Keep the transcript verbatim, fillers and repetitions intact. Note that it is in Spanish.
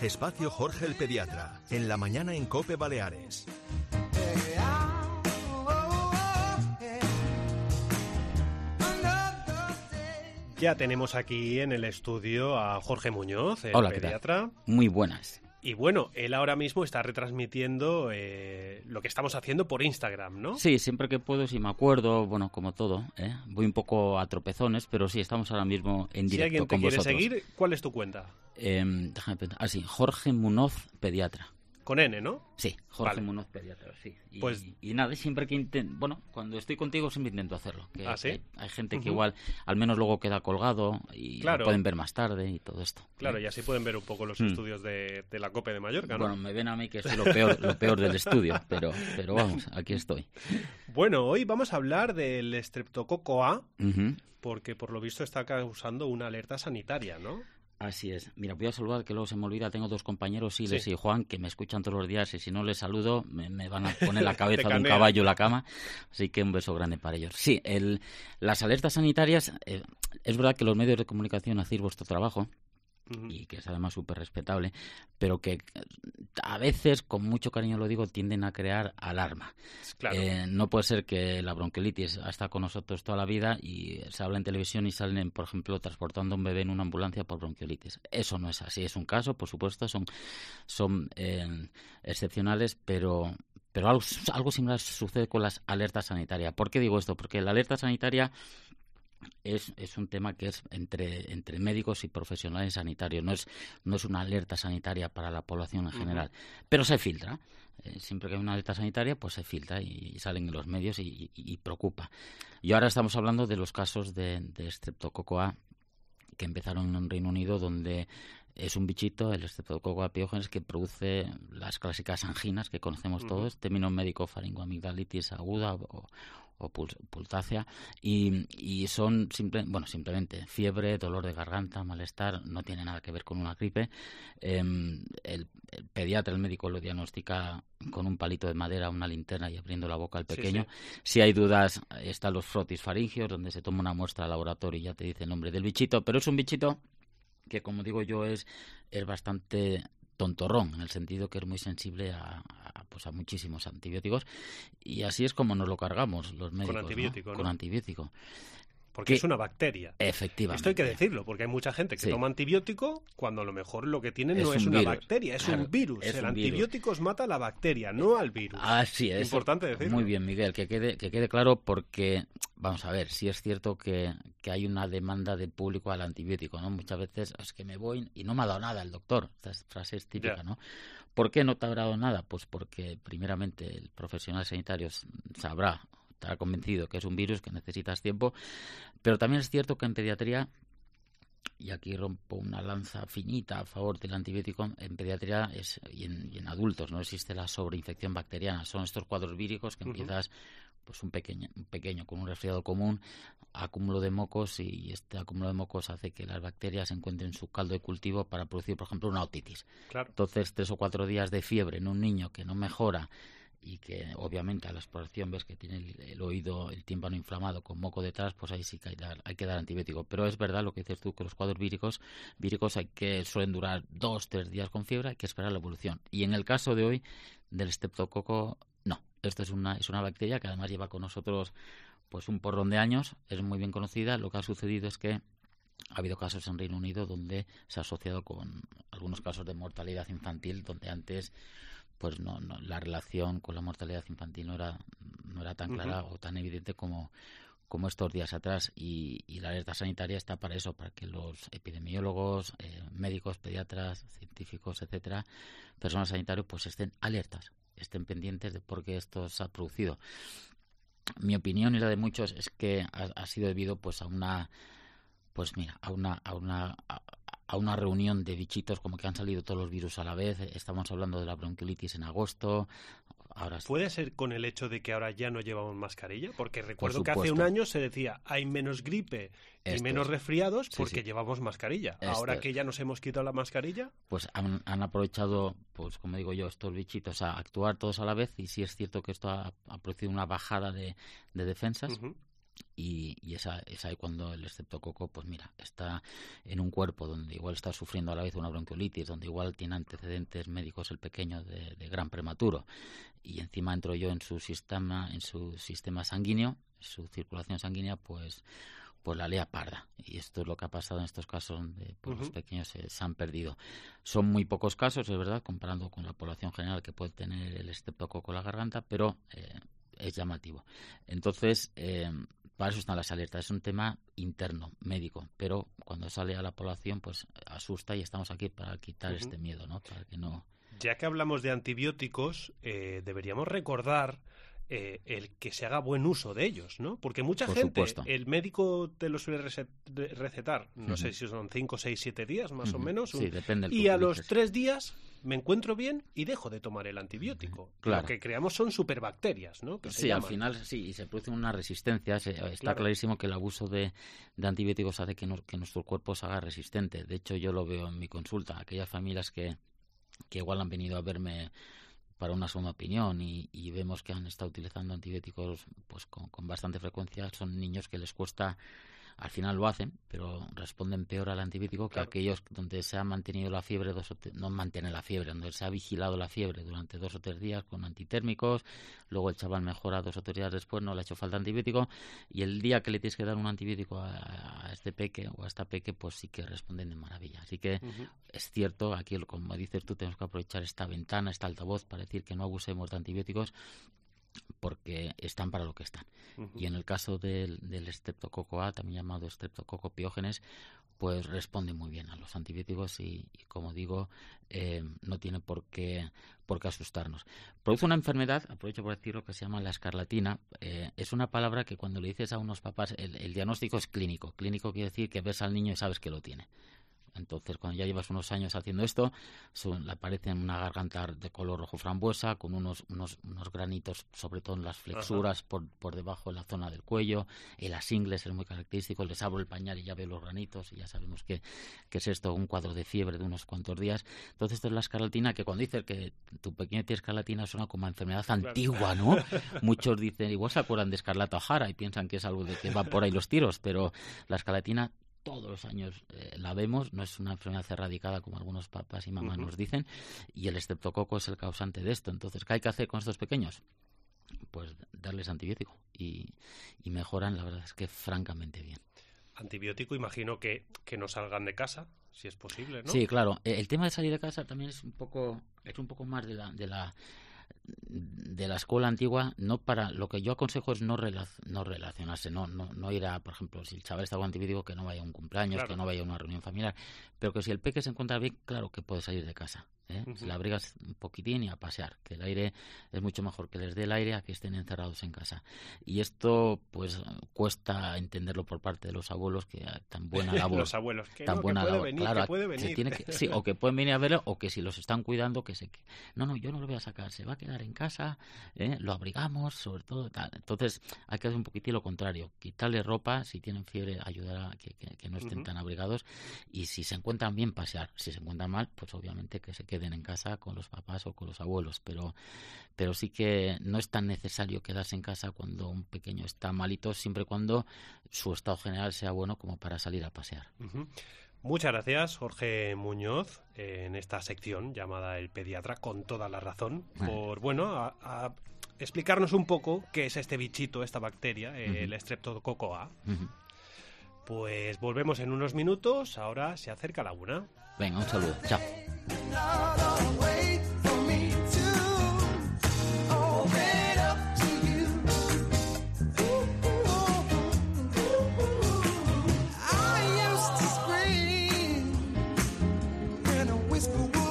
Espacio Jorge el Pediatra, en la mañana en COPE Baleares. Ya tenemos aquí en el estudio a Jorge Muñoz, el Hola, pediatra. ¿qué tal? Muy buenas. Y bueno, él ahora mismo está retransmitiendo eh, lo que estamos haciendo por Instagram, ¿no? Sí, siempre que puedo, si me acuerdo, bueno, como todo, ¿eh? Voy un poco a tropezones, pero sí, estamos ahora mismo en directo si alguien te con quiere vosotros. seguir, ¿cuál es tu cuenta? Eh, déjame pensar. Ah, sí, Jorge Muñoz, pediatra. Con N, ¿no? Sí, Jorge Vale. Muñoz, pediatra, sí. Y, Pues- y nada, siempre que intento, bueno, cuando estoy contigo siempre intento hacerlo. Que, ¿Ah, sí? que hay gente que Ujú. igual, al menos luego queda colgado y Claro. lo pueden ver más tarde y todo esto. Claro, ¿eh? y así pueden ver un poco los Mm. estudios de, de la COPE de Mallorca, ¿no? Bueno, me ven a mí que soy lo peor, lo peor del estudio, pero, pero vamos, aquí estoy. Bueno, hoy vamos a hablar del estreptococo A, Ujú. porque por lo visto está causando una alerta sanitaria, ¿no? Así es. Mira, voy a saludar, que luego se me olvida. Tengo dos compañeros, Siles Sí. y Juan, que me escuchan todos los días y si no les saludo me, me van a poner la cabeza de un canean. caballo en la cama. Así que un beso grande para ellos. Sí, el, las alertas sanitarias, eh, es verdad que los medios de comunicación hacéis vuestro trabajo Ujú. y que es además súper respetable, pero que eh, a veces, con mucho cariño lo digo, tienden a crear alarma. Claro. Eh, no puede ser que la bronquiolitis ha estado con nosotros toda la vida y se habla en televisión y salen, por ejemplo, transportando a un bebé en una ambulancia por bronquiolitis. Eso no es así. Es un caso, por supuesto, son, son eh, excepcionales, pero... Pero algo, algo similar sucede con las alertas sanitarias. ¿Por qué digo esto? Porque la alerta sanitaria es, es un tema que es entre, entre médicos y profesionales sanitarios. No es, no es una alerta sanitaria para la población en general. Uh-huh. Pero se filtra. Eh, siempre que hay una alerta sanitaria, pues se filtra y, y salen en los medios y, y, y preocupa. Y ahora estamos hablando de los casos de, de estreptococo A que empezaron en Reino Unido, donde es un bichito, el estreptococo apiógenes, que produce las clásicas anginas que conocemos uh-huh. todos, término médico faringoamigdalitis aguda o, o pulsácea, y, y son simple, bueno, simplemente fiebre, dolor de garganta, malestar, no tiene nada que ver con una gripe. Eh, el, el pediatra, el médico, lo diagnostica con un palito de madera, una linterna y abriendo la boca al pequeño. Sí, sí. Si hay dudas, están los frotis faringios, donde se toma una muestra al laboratorio y ya te dice el nombre del bichito, pero es un bichito que, como digo yo, es, es bastante tontorrón, en el sentido que es muy sensible a, a, pues a muchísimos antibióticos, y así es como nos lo cargamos los médicos. Con antibiótico, ¿no? ¿no? Con antibiótico. Porque que, es una bacteria. Efectivamente. Esto hay que decirlo, porque hay mucha gente que sí. toma antibiótico cuando a lo mejor lo que tienen es no es un una virus. bacteria, es claro, un virus. es El un antibiótico virus. mata a la bacteria, no al virus. Así es. Importante decirlo. Muy bien, Miguel, que quede, que quede claro, porque, vamos a ver, sí es cierto que, que hay una demanda del público al antibiótico, ¿no? Muchas veces es que me voy y no me ha dado nada el doctor. Esta frase es típica, ya. ¿no? ¿Por qué no te habrá dado nada? Pues porque, primeramente, el profesional sanitario sabrá, estará convencido que es un virus, que necesitas tiempo, pero también es cierto que en pediatría, y aquí rompo una lanza finita a favor del antibiótico, en pediatría es, y, en, y en adultos no existe la sobreinfección bacteriana. Son estos cuadros víricos que uh-huh. empiezas pues un pequeño, un pequeño con un resfriado común, acúmulo de mocos, y este acúmulo de mocos hace que las bacterias encuentren su caldo de cultivo para producir, por ejemplo, una otitis. Claro. Entonces, tres o cuatro días de fiebre en un niño que no mejora y que obviamente a la exploración ves que tiene el, el oído, el tímpano inflamado con moco detrás, pues ahí sí que hay, dar, hay que dar antibiótico. Pero es verdad lo que dices tú, que los cuadros víricos, víricos hay que suelen durar dos, tres días con fiebre, hay que esperar la evolución. Y en el caso de hoy del estreptococo, no. Esto es una, es una bacteria que además lleva con nosotros pues un porrón de años, es muy bien conocida. Lo que ha sucedido es que ha habido casos en Reino Unido donde se ha asociado con algunos casos de mortalidad infantil, donde antes pues no, no la relación con la mortalidad infantil no era no era tan clara uh-huh. o tan evidente como, como estos días atrás, y, y la alerta sanitaria está para eso, para que los epidemiólogos, eh, médicos, pediatras, científicos, etcétera, personal sanitario, pues estén alertas, estén pendientes de por qué esto se ha producido. Mi opinión y la de muchos es que ha, ha sido debido pues a una pues mira, a una a una a, a una reunión de bichitos, como que han salido todos los virus a la vez. Estamos hablando de la bronquiolitis en agosto. Ahora ¿Puede ser con el hecho de que ahora ya no llevamos mascarilla? Porque recuerdo Por que hace un año se decía hay menos gripe y Esto menos es. resfriados porque sí, sí. llevamos mascarilla. Esto ahora es. que ya nos hemos quitado la mascarilla, pues han, han aprovechado, pues como digo yo, estos bichitos a actuar todos a la vez, y sí es cierto que esto ha, ha producido una bajada de, de defensas. uh-huh. Y, y esa, es ahí cuando el estreptococo, pues mira, está en un cuerpo donde igual está sufriendo a la vez una bronquiolitis, donde igual tiene antecedentes médicos el pequeño de, de gran prematuro, y encima entro yo en su sistema, en su sistema sanguíneo, su circulación sanguínea, pues pues la lea parda. Y esto es lo que ha pasado en estos casos donde pues, uh-huh. los pequeños se, se han perdido. Son muy pocos casos, es verdad, comparando con la población general que puede tener el estreptococo en la garganta, pero eh, es llamativo. Entonces, eh, para eso están las alertas. Es un tema interno, médico, pero cuando sale a la población, pues asusta, y estamos aquí para quitar uh-huh. este miedo, ¿no? Para que no... Ya que hablamos de antibióticos, eh, deberíamos recordar eh, el que se haga buen uso de ellos, ¿no? Porque mucha Por gente, supuesto. el médico te lo suele recetar, no uh-huh. sé si son cinco, seis, siete días, más uh-huh. o menos. Un... Sí, depende del y a los tres días me encuentro bien y dejo de tomar el antibiótico. Claro. Lo que creamos son superbacterias, ¿no? Que sí, al final sí, y se produce una resistencia. Se, está claro. clarísimo que el abuso de, de antibióticos hace que, no, que nuestro cuerpo se haga resistente. De hecho, yo lo veo en mi consulta. Aquellas familias que, que igual han venido a verme para una segunda opinión y, y vemos que han estado utilizando antibióticos pues con, con bastante frecuencia, son niños que les cuesta... Al final lo hacen, pero responden peor al antibiótico claro. que aquellos donde se ha mantenido la fiebre, dos o te- no mantiene la fiebre, donde se ha vigilado la fiebre durante dos o tres días con antitérmicos, luego el chaval mejora dos o tres días después, no le ha hecho falta antibiótico, y el día que le tienes que dar un antibiótico a, a este peque o a esta peque, pues sí que responden de maravilla. Así que uh-huh. es cierto, aquí como dices tú, tenemos que aprovechar esta ventana, esta altavoz para decir que no abusemos de antibióticos, porque están para lo que están. Uh-huh. Y en el caso del, del estreptococo A, también llamado estreptococo piógenes, pues responde muy bien a los antibióticos y, y como digo, eh, no tiene por qué, por qué asustarnos. Produce una enfermedad, aprovecho por decirlo, que se llama la escarlatina. Eh, es una palabra que cuando le dices a unos papás, el, el diagnóstico es clínico. Clínico quiere decir que ves al niño y sabes que lo tiene. Entonces, cuando ya llevas unos años haciendo esto, son, le aparece una garganta de color rojo frambuesa, con unos, unos, unos granitos, sobre todo en las flexuras, por, por debajo de la zona del cuello. En las ingles es muy característico. Les abro el pañal y ya veo los granitos y ya sabemos que, que es esto, un cuadro de fiebre de unos cuantos días. Entonces, esto es la escarlatina, que cuando dices que tu pequeño tiene escarlatina suena como enfermedad claro. antigua, ¿no? Muchos dicen, igual se acuerdan de Escarlata O'Hara y piensan que es algo de que va por ahí los tiros, pero la escarlatina todos los años eh, la vemos, no es una enfermedad erradicada como algunos papás y mamás uh-huh. nos dicen, y el estreptococo es el causante de esto. Entonces, ¿qué hay que hacer con estos pequeños? Pues darles antibiótico y, y mejoran, la verdad es que francamente bien. Antibiótico, imagino que, que no salgan de casa, si es posible, ¿no? Sí, claro. El tema de salir de casa también es un poco, es un poco más de la... De la de la escuela antigua. No para lo que yo aconsejo es no, relac, no relacionarse, no, no no ir a, por ejemplo, si el chaval está con antibiótico, que no vaya a un cumpleaños, claro. que no vaya a una reunión familiar, pero que si el peque se encuentra bien, claro que puede salir de casa, ¿eh? Uh-huh. Si la abrigas un poquitín y a pasear, que el aire es mucho mejor que les dé el aire a que estén encerrados en casa. Y esto pues cuesta entenderlo por parte de los abuelos, que tan buena labor, los abuelos que tan no, buena que puede labor, venir, claro, que puede venir. Se tiene que, sí, o que pueden venir a verlo, o que si los están cuidando, que se no, no, yo no lo voy a sacar, se va a quedar en casa, ¿eh? Lo abrigamos, sobre todo tal. Entonces hay que hacer un poquitín lo contrario, quitarle ropa, si tienen fiebre ayudar a que, que, que no estén uh-huh. tan abrigados, y si se encuentran bien, pasear. Si se encuentran mal, pues obviamente que se queden en casa con los papás o con los abuelos, pero pero sí que no es tan necesario quedarse en casa cuando un pequeño está malito, siempre y cuando su estado general sea bueno como para salir a pasear. Uh-huh. Muchas gracias, Jorge Muñoz, eh, en esta sección llamada El Pediatra, con toda la razón, por, bueno, a, a explicarnos un poco qué es este bichito, esta bacteria, eh, uh-huh. el estreptococo A. Uh-huh. Pues volvemos en unos minutos, ahora se acerca la una. Venga, un saludo, chao. Whisper